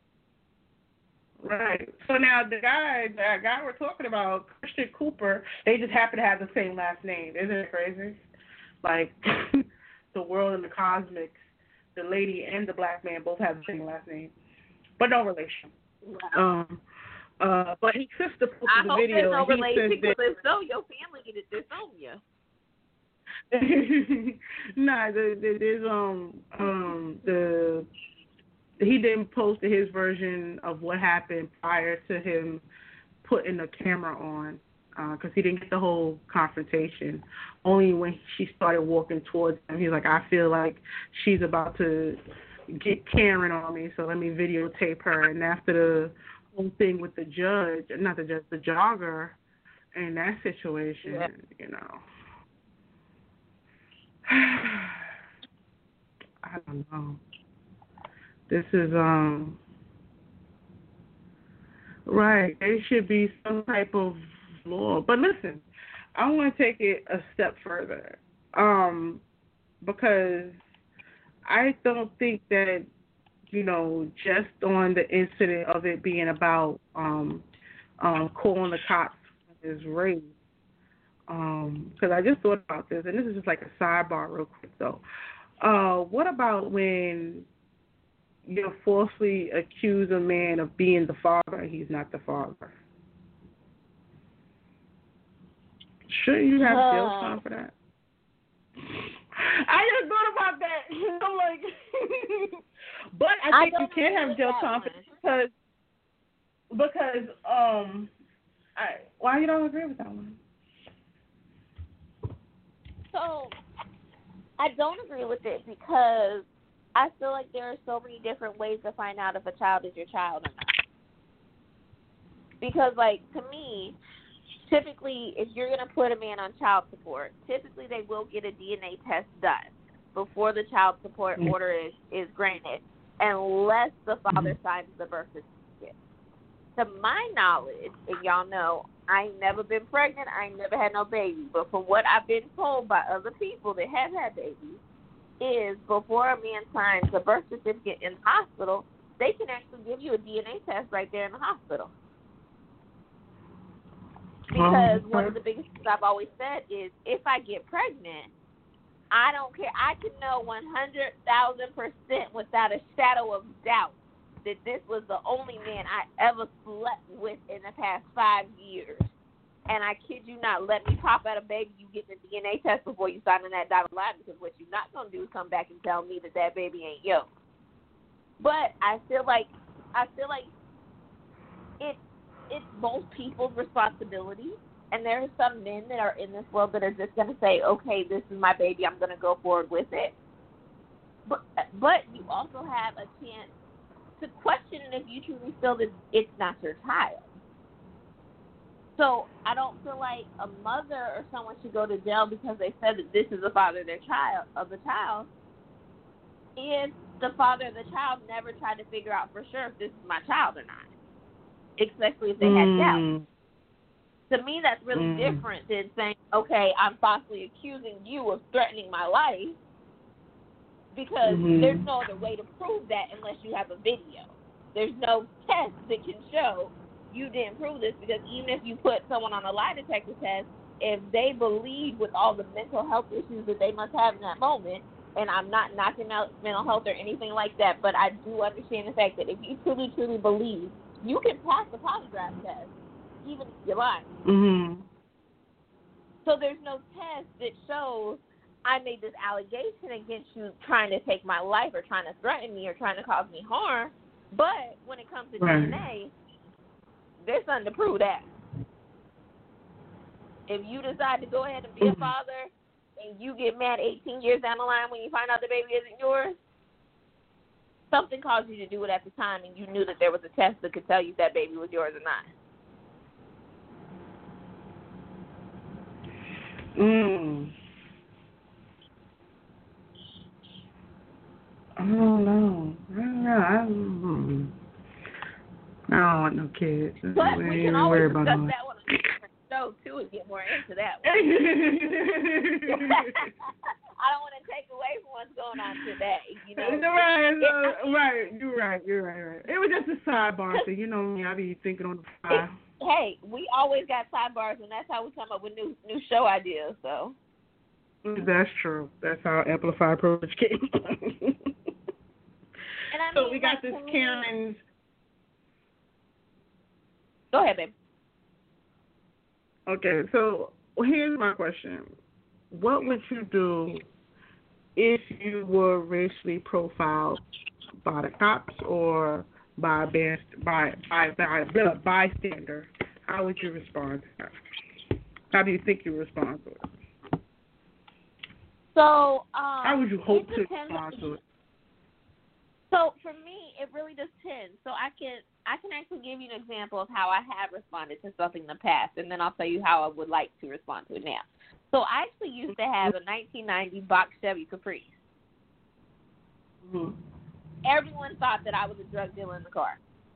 Right. So now the guy, that guy we're talking about, Christian Cooper, they just happen to have the same last name. Isn't it crazy? Like the world and the cosmics, the lady and the black man both have the same last name, but no relation. Wow. Um. Uh. But his sister posted I the hope video. there's no and he relation said because that- if so, your family get it disown you. nah, the, the, there's um um the he didn't post his version of what happened prior to him putting the camera on because uh, he didn't get the whole confrontation. Only when she started walking towards him, he was like, "I feel like she's about to get Karen on me, so let me videotape her." And after the whole thing with the judge, not the judge, the jogger, in that situation, Yeah. you know. I don't know. This is um right. There should be some type of law. But listen, I want to take it a step further, um, because I don't think that you know just on the incident of it being about um, um, calling the cops is race. Because um, I just thought about this, and this is just like a sidebar real quick, though. Uh, what about when you falsely accuse a man of being the father and he's not the father? Shouldn't you have jail time for that? I just thought about that. I'm like, but I I think you don't can agree have with jail that time one. because because um, I why you don't agree with that one? So, I don't agree with it because I feel like there are so many different ways to find out if a child is your child or not. Because, like, to me, typically, if you're going to put a man on child support, typically they will get a D N A test done before the child support Mm-hmm. order is, is granted, unless the father signs the birth certificate. To my knowledge, and y'all know, I ain't never been pregnant, I ain't never had no baby, but from what I've been told by other people that have had babies, is before a man signs a birth certificate in the hospital, they can actually give you a D N A test right there in the hospital. Because um, one of the biggest things I've always said is if I get pregnant, I don't care. I can know one hundred thousand percent without a shadow of doubt that this was the only man I ever slept with in the past five years. And I kid you not, let me pop out a baby, you get the D N A test before you sign on that dotted line, because what you're not going to do is come back and tell me that that baby ain't yours. But I feel like, I feel like it, it's most people's responsibility. And there are some men that are in this world that are just going to say, okay, this is my baby, I'm going to go forward with it. But, but you also have a chance to question if you truly feel that it's not your child. So I don't feel like a mother or someone should go to jail because they said that this is the father of their child of the child, if the father of the child never tried to figure out for sure if this is my child or not, especially if they mm. had doubt. To me, that's really mm. different than saying, okay, I'm falsely accusing you of threatening my life, because mm-hmm. there's no other way to prove that unless you have a video. There's no test that can show you didn't prove this, because even if you put someone on a lie detector test, if they believe with all the mental health issues that they must have in that moment, and I'm not knocking out mental health or anything like that, but I do understand the fact that if you truly, truly believe, you can pass the polygraph test, even if you're lying. Mm-hmm. So there's no test that shows I made this allegation against you trying to take my life or trying to threaten me or trying to cause me harm, but when it comes to right. D N A, there's something to prove that. If you decide to go ahead and be mm-hmm. a father and you get mad eighteen years down the line when you find out the baby isn't yours, something caused you to do it at the time and you knew that there was a test that could tell you if that baby was yours or not. Mm. I don't know. I don't know. I don't, I don't want no kids. But we, we can always discuss that that one on a different show, too, and get more into that one. I don't want to take away from what's going on today. You know? Right, uh, right. You're right. You're right, right. It was just a sidebar, so you know me. I be thinking on the fly. Hey, we always got sidebars, and that's how we come up with new new show ideas, so. That's true. That's how Amplified Privilege came. And I mean, so we got like, this me, Karen's. Go ahead, babe. Okay, so here's my question. What would you do if you were racially profiled by the cops or by a best, by, by, by, by a bystander? How would you respond to that? How do you think you respond to it? So, um, how would you hope to depends. respond to it? So for me, it really depends. So I can I can actually give you an example of how I have responded to something in the past, and then I'll tell you how I would like to respond to it now. So I actually used to have a nineteen ninety box Chevy Caprice. Mm-hmm. Everyone thought that I was a drug dealer in the car.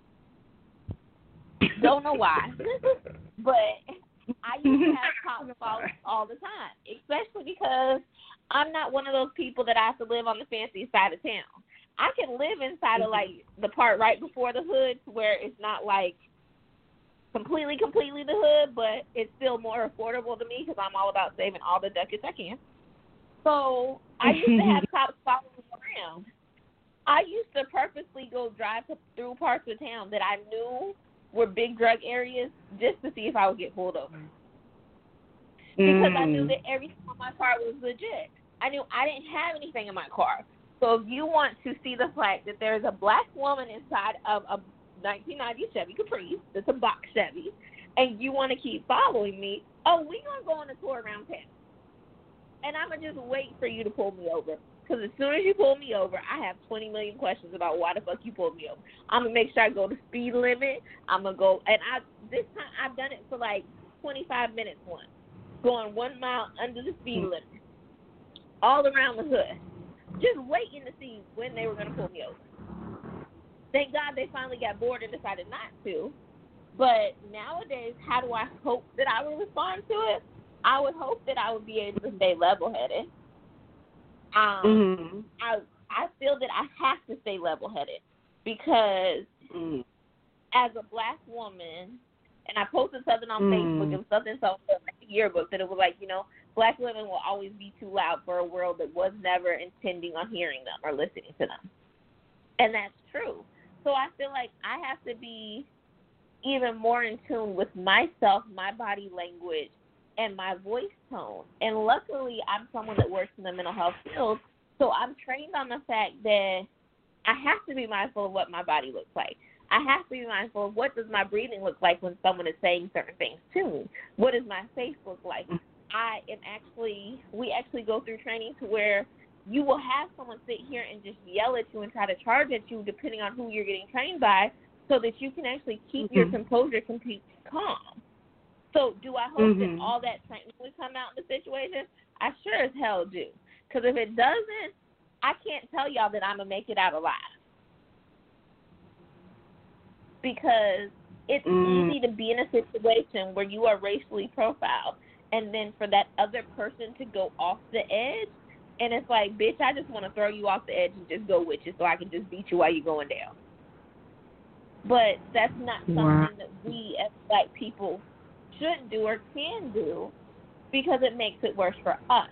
Don't know why, but I used to have cops follow all the time, especially because I'm not one of those people that I have to live on the fancy side of town. I can live inside of, like, the part right before the hood where it's not, like, completely, completely the hood, but it's still more affordable to me because I'm all about saving all the ducats I can. So I used to have cops following me around. I used to purposely go drive to, through parts of town that I knew were big drug areas just to see if I would get pulled over. Because mm. I knew that everything on my car was legit. I knew I didn't have anything in my car. So if you want to see the fact that there's a black woman inside of a nineteen ninety Chevy Caprice, that's a box Chevy, and you want to keep following me, oh, we're going to go on a tour around town. And I'm going to just wait for you to pull me over. Because as soon as you pull me over, I have twenty million questions about why the fuck you pulled me over. I'm going to make sure I go the speed limit. I'm going to go, and I this time I've done it for like twenty-five minutes once, going one mile under the speed limit, all around the hood. Just waiting to see when they were going to pull me over. Thank God they finally got bored and decided not to. But nowadays, how do I hope that I would respond to it? I would hope that I would be able to stay level-headed. Um, mm-hmm. I I feel that I have to stay level-headed because mm. as a black woman, And I posted something on mm. Facebook. It was something so like a yearbook that it was like, you know, black women will always be too loud for a world that was never intending on hearing them or listening to them. And that's true. So I feel like I have to be even more in tune with myself, my body language, and my voice tone. And luckily, I'm someone that works in the mental health field, so I'm trained on the fact that I have to be mindful of what my body looks like. I have to be mindful of what does my breathing look like when someone is saying certain things to me. What does my face look like? I am actually, we actually go through training to where you will have someone sit here and just yell at you and try to charge at you depending on who you're getting trained by so that you can actually keep mm-hmm. your composure completely calm. So do I hope mm-hmm. that all that training would come out in the situation? I sure as hell do. Because if it doesn't, I can't tell y'all that I'm going to make it out alive. Because it's mm. easy to be in a situation where you are racially profiled and then for that other person to go off the edge, and it's like, bitch, I just want to throw you off the edge and just go with you so I can just beat you while you're going down. But that's not something wow. that we as black people should do or can do because it makes it worse for us.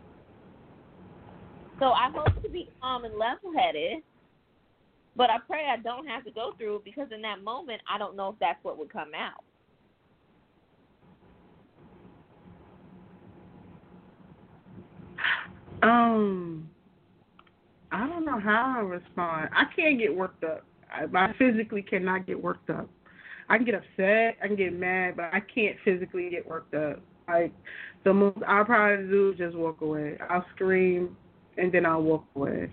So I hope to be calm and level-headed, but I pray I don't have to go through it because in that moment, I don't know if that's what would come out. Um, I don't know how I respond. I can't get worked up. I, I physically cannot get worked up. I can get upset, I can get mad, but I can't physically get worked up. Like, the most I'll probably do is just walk away. I'll scream, and then I'll walk away.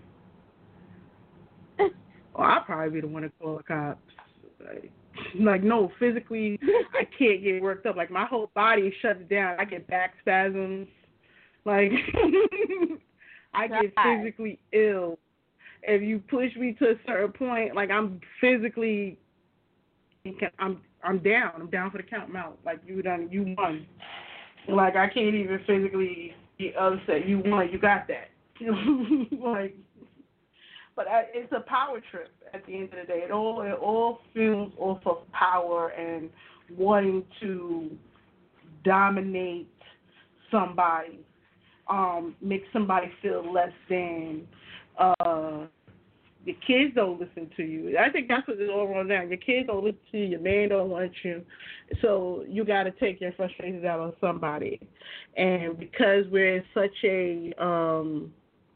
Or I'll probably be the one to call the cops. Like, like, no, physically, I can't get worked up. Like, my whole body shuts down. I get back spasms. Like, I get physically ill. If you push me to a certain point, like, I'm physically, I'm I'm down. I'm down for the count. I'm out. Like, you done, you won. Like, I can't even physically be upset. You won. You got that. Like, but I, it's a power trip at the end of the day. It all it all feels off of power and wanting to dominate somebody, um, make somebody feel less than. Uh, your kids don't listen to you. I think that's what it's all wrong now. Your kids don't listen to you. Your man don't want you. So you got to take your frustrations out on somebody. And because we're in such a um,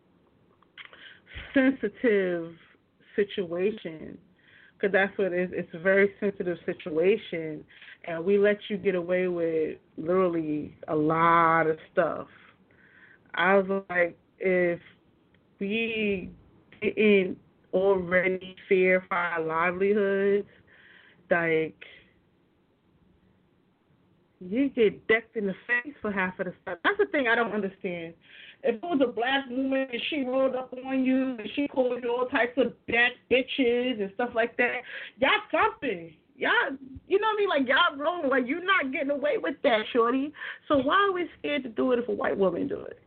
sensitive situation, because that's what it is. It's a very sensitive situation, and we let you get away with literally a lot of stuff. I was like, if we didn't already fear for our livelihoods, like, you get decked in the face for half of the stuff. That's the thing I don't understand. If it was a black woman and she rolled up on you and she called you all types of black bitches and stuff like that, y'all something. Y'all, you know what I mean? Like, y'all wrong. Like, you're not getting away with that, shorty. So why are we scared to do it if a white woman do it?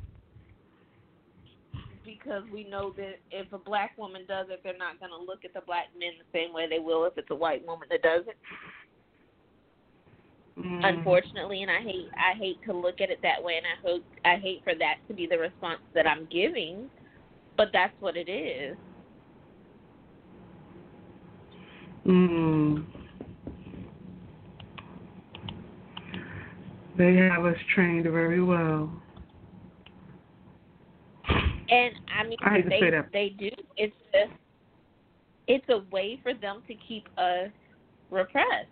Because we know that if a black woman does it, they're not going to look at the black men the same way they will if it's a white woman that does it. Mm. Unfortunately, and I hate I hate to look at it that way, and I hope I hate for that to be the response that I'm giving, but that's what it is. Mm. They have us trained very well. And I mean, I hate they to say that. they do. It's a, it's a way for them to keep us repressed.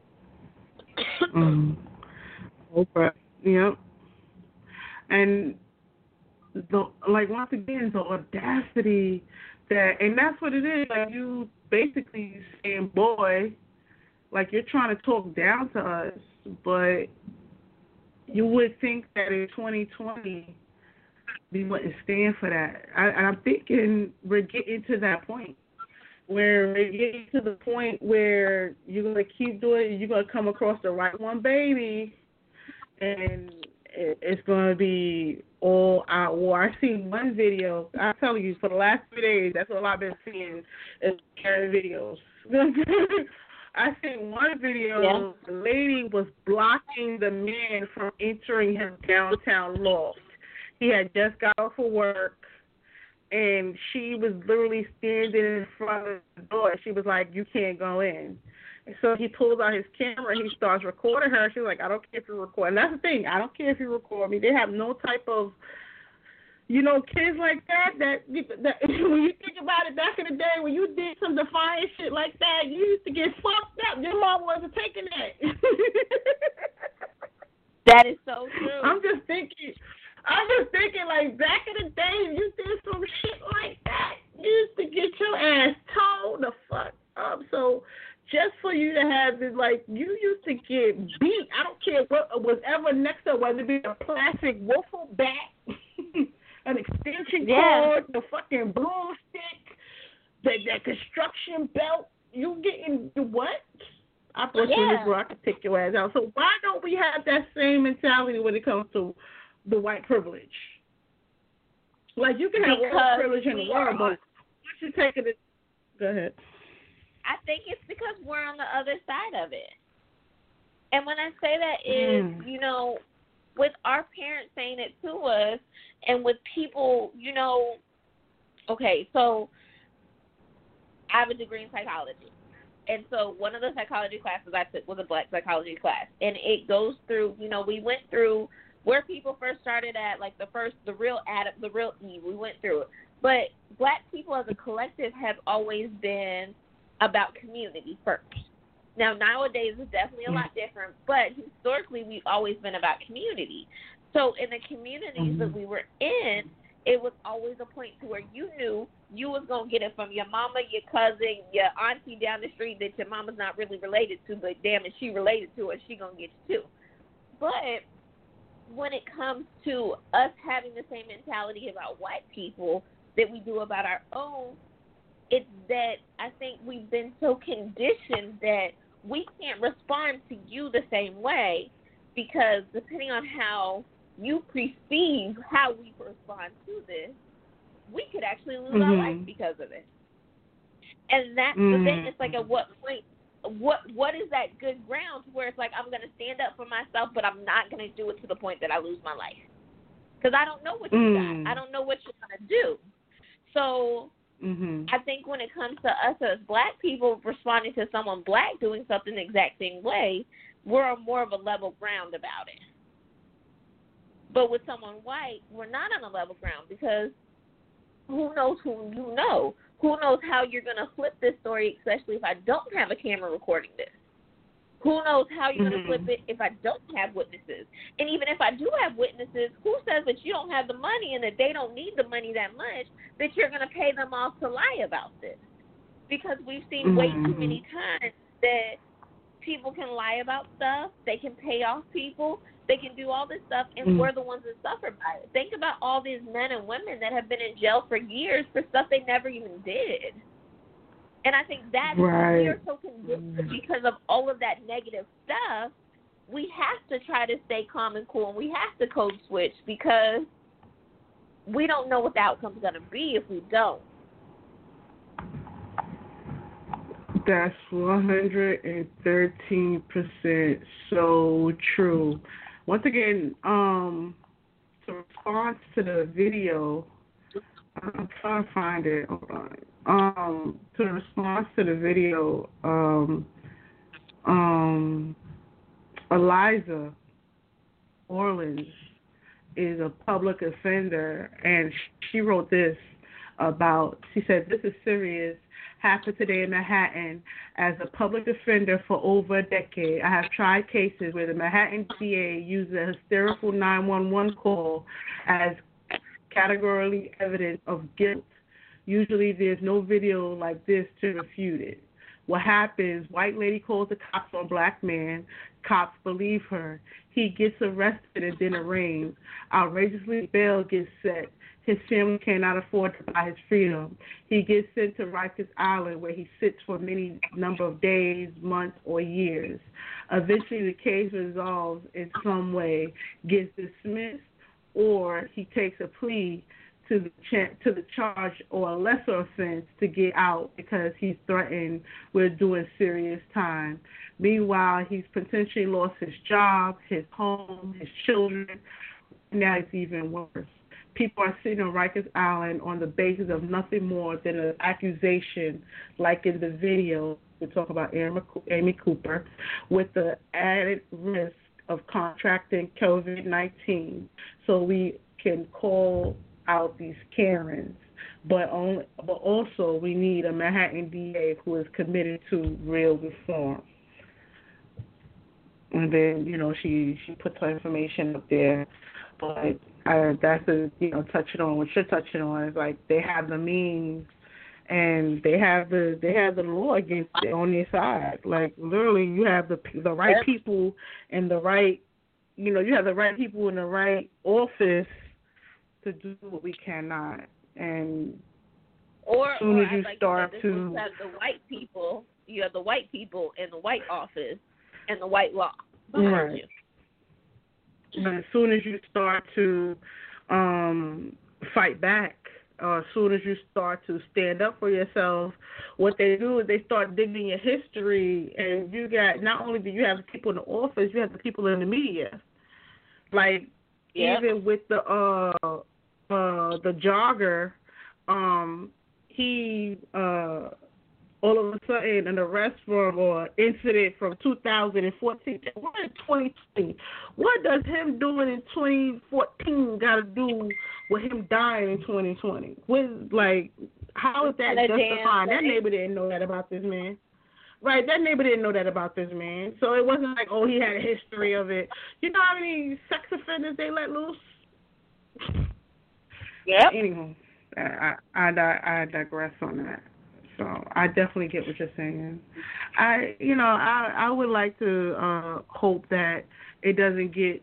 mm. Okay. Yep. And the like once again the audacity that, and that's what it is. Like, you basically saying, boy, like, you're trying to talk down to us, but you would think that in twenty twenty we wouldn't stand for that. I, I'm thinking we're getting to that point where we're getting to the point where you're going to keep doing it, you're going to come across the right one, baby, and it, it's going to be all out war. I seen one video, I tell you, for the last three days, that's all I've been seeing is Karen videos. I seen one video, yeah. lady was blocking the man from entering his downtown loft. He had just got off of work, and she was literally standing in front of the door. She was like, "You can't go in." And so he pulls out his camera and he starts recording her. She's like, "I don't care if you record." And that's the thing. I don't care if you record me. They have no type of, you know, kids like that, that, that when you think about it, back in the day when you did some defiant shit like that, you used to get fucked up. Your mom wasn't taking that. That is so true. I'm just thinking, I'm just thinking, like, back in the day, you did some shit like that, you used to get your ass towed the fuck up. So just for you to have it, like, you used to get beat. I don't care what was ever next to it, whether it be a plastic waffle bat, an extension yeah. cord, the fucking broomstick, that that construction belt. You getting what? I thought you yeah. was where I could take your ass out. So why don't we have that same mentality when it comes to the white privilege? Like, you can have because all privilege in the world, are, but once you take it, go ahead. I think it's because we're on the other side of it. And when I say that is, mm. you know, with our parents saying it to us, and with people, you know, okay, so I have a degree in psychology. And so one of the psychology classes I took was a black psychology class. And it goes through, you know, we went through where people first started at, like the first, the real Adam, the real Eve. We went through it. But black people as a collective have always been about community first. Now, nowadays it's definitely a lot different, but historically we've always been about community. So in the communities mm-hmm. that we were in, it was always a point to where you knew you was going to get it from your mama, your cousin, your auntie down the street that your mama's not really related to, but damn, if she related to her, she going to get you too. But when it comes to us having the same mentality about white people that we do about our own, it's that I think we've been so conditioned that we can't respond to you the same way, because depending on how you perceive how we respond to this, we could actually lose mm-hmm. our life because of it. And that's mm-hmm. the thing. It's like, at what point, what what is that good ground where it's like, I'm going to stand up for myself, but I'm not going to do it to the point that I lose my life? Because I don't know what you mm. got. I don't know what you're going to do. So mm-hmm. I think when it comes to us as black people responding to someone black doing something the exact same way, we're on more of a level ground about it. But with someone white, we're not on a level ground, because who knows who you know? Who knows how you're going to flip this story, especially if I don't have a camera recording this? Who knows how you're mm-hmm. going to flip it if I don't have witnesses? And even if I do have witnesses, who says that you don't have the money and that they don't need the money that much, that you're going to pay them off to lie about this? Because we've seen mm-hmm. way too many times that people can lie about stuff, they can pay off people, they can do all this stuff, and mm-hmm. we're the ones that suffer by it. Think about all these men and women that have been in jail for years for stuff they never even did. And I think that's right. why we are so convicted, because of all of that negative stuff. We have to try to stay calm and cool, and we have to code switch, because we don't know what the outcome's going to be if we don't. That's one hundred thirteen percent so true. Once again, um, the response to the video, I'm trying to find it. Hold on. Um, to the response to the video, um, um, Eliza Orleans is a public offender, and she wrote this about, she said, "This is serious. Happened today in Manhattan. As a public offender for over a decade, I have tried cases where the Manhattan D A used a hysterical nine one one call as categorically evidence of guilt. Usually there's no video like this to refute it. What happens, white lady calls the cops on black man. Cops believe her. He gets arrested and then arraigned. Outrageously, bail gets set. His family cannot afford to buy his freedom. He gets sent to Rikers Island, where he sits for many number of days, months, or years. Eventually, the case resolves in some way, gets dismissed, or he takes a plea to the ch- to the charge or a lesser offense to get out because he's threatened with doing serious time. Meanwhile, he's potentially lost his job, his home, his children. Now it's even worse. People are sitting on Rikers Island on the basis of nothing more than an accusation, like in the video we talk about Amy Cooper, with the added risk of contracting COVID nineteen. So we can call out these Karens, but only, but also we need a Manhattan D A who is committed to real reform. And then, you know, she, she puts her information up there, but uh, that's a, you know, touching on what you're touching on is like they have the means and they have the they have the law against it on their side. Like literally, you have the the right people and the right, you know, you have the right people in the right office to do what we cannot. And or, as soon or as you like start you, to you have the white people, you have the white people in the white office and the white law behind right. you. But as soon as you start to um, fight back, or as soon as you start to stand up for yourself, what they do is they start digging your history, and you got, not only do you have the people in the office, you have the people in the media. Like, yep. even with the uh, uh, the jogger, um, he... Uh, all of a sudden an arrest from or incident from two thousand fourteen. What in twenty twenty? What does him doing in twenty fourteen got to do with him dying in twenty twenty? What, like, how is that justified? That neighbor didn't know that about this man. Right, that neighbor didn't know that about this man. So it wasn't like, oh, he had a history of it. You know how many sex offenders they let loose? Yep. Anyway, I, I, I, I digress on that. So I definitely get what you're saying. I, you know, I, I would like to uh, hope that it doesn't get,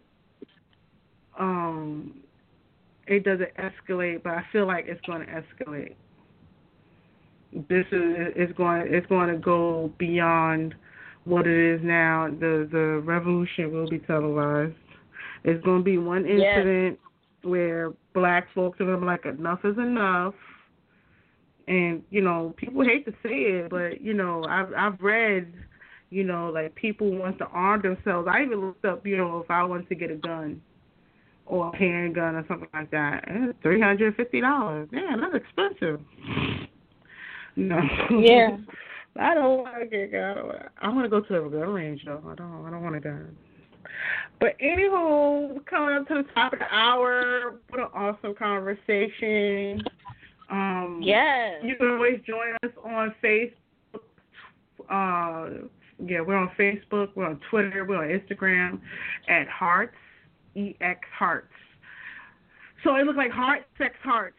um, it doesn't escalate, but I feel like it's going to escalate. This is it's going it's going to go beyond what it is now. The the revolution will be televised. It's going to be one incident yes. where black folks are going to be like, enough is enough. And, you know, people hate to say it, but, you know, I've I've read, you know, like people want to arm themselves. I even looked up, you know, if I wanted to get a gun or a handgun or something like that. And it's three hundred fifty dollars. Man, that's expensive. No. Yeah. I don't want to get a gun. I want to go to a gun range, though. I don't, I don't want a gun. But anywho, coming up to the top of the hour, what an awesome conversation. Um, yes. You can always join us on Facebook. Uh, yeah, we're on Facebook, we're on Twitter, we're on Instagram at Hearts, E X Hearts. So it looks like Heart, Sex, Hearts.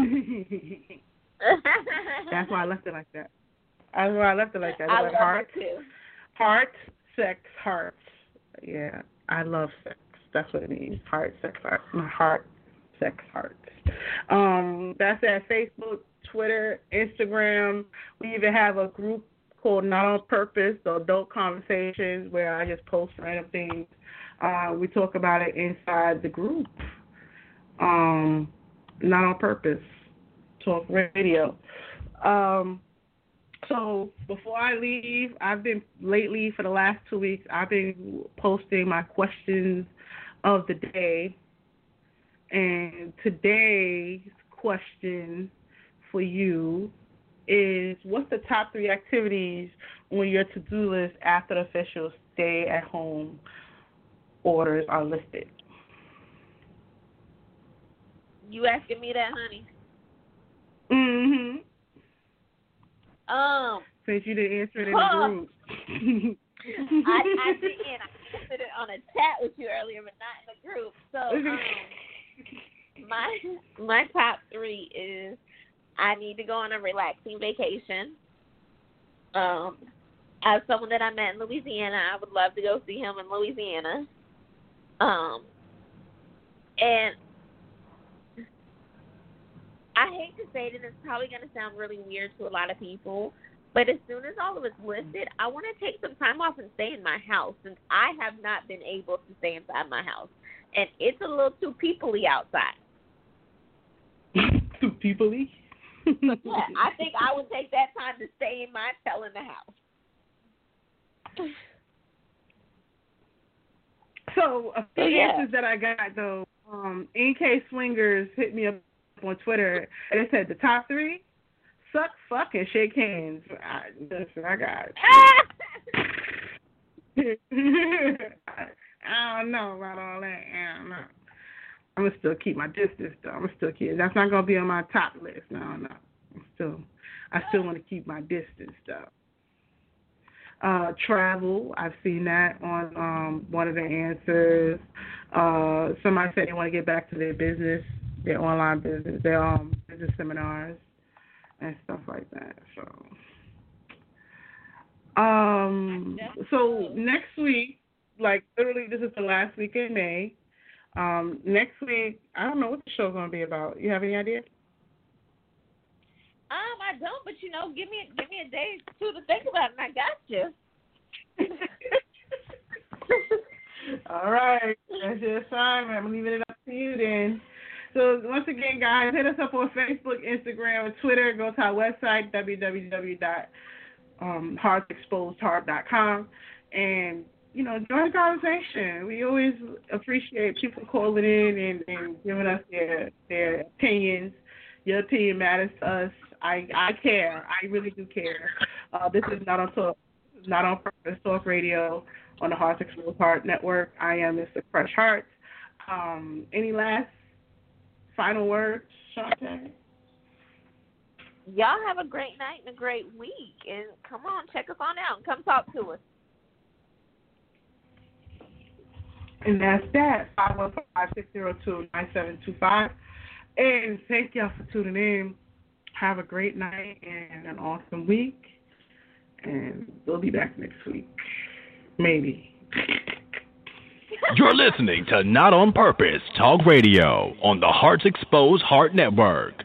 That's why I left it like that. That's why I left it like that. I like love heart, it too. Heart, Sex, Hearts. Yeah, I love sex. That's what it means. Heart, sex, heart. My heart, sex, heart. Um, that's at Facebook, Twitter, Instagram. We even have a group called Not on Purpose, the Adult Conversations, where I just post random things. Uh, we talk about it inside the group. Um, Not on Purpose, Talk Radio. Um, so before I leave, I've been lately for the last two weeks, I've been posting my questions of the day. And today's question for you is, what's the top three activities on your to-do list after the official stay-at-home orders are listed? You asking me that, honey? Mm-hmm. Um. Since you didn't answer it in huh. the group. I, I didn't. I answered it on a chat with you earlier, but not in the group. So, um, my my top three is I need to go on a relaxing vacation. Um, as someone that I met in Louisiana, I would love to go see him in Louisiana. Um, and I hate to say that it's probably going to sound really weird to a lot of people, but as soon as all of it's listed, I want to take some time off and stay in my house, since I have not been able to stay inside my house. And it's a little too people-y outside. People-y. Yeah, I think I would take that time to stay in my cell in the house. So a few Yeah. answers that I got though. Um, N K Swingers hit me up on Twitter and it said the top three: suck, fuck, and shake hands. I, listen, I got it. I, I don't know about all that. I don't know. I'm gonna still keep my distance though. I'm gonna still keep. That's not gonna be on my top list. No, no. I'm still, I still want to keep my distance though. Uh, travel. I've seen that on um, one of the answers. Uh, somebody said they want to get back to their business, their online business, their um, business seminars and stuff like that. So, um, so next week, like literally, this is the last week in May. Um, next week, I don't know what the show's gonna be about. You have any idea? Um, I don't, but you know, give me give me a day or two to think about it, and I got you. All right, that's your assignment. I'm leaving it up to you then. So once again, guys, hit us up on Facebook, Instagram, and Twitter. Go to our website, w w w dot hearts exposed heart dot com, and you know, join the conversation. We always appreciate people calling in and, and giving us their their opinions. Your opinion matters to us. I I care. I really do care. Uh, this is not on talk, not on purpose talk radio on the Hearts Exposed Heart Network. I am Mister Crush Heart. Um, any last final words, Shantae? Y'all have a great night and a great week, and come on, check us on out and come talk to us. And that's that, five one five, six zero two, nine seven two five. And thank y'all for tuning in. Have a great night and an awesome week. And we'll be back next week. Maybe. You're listening to Not on Purpose Talk Radio on the Hearts Exposed Heart Network.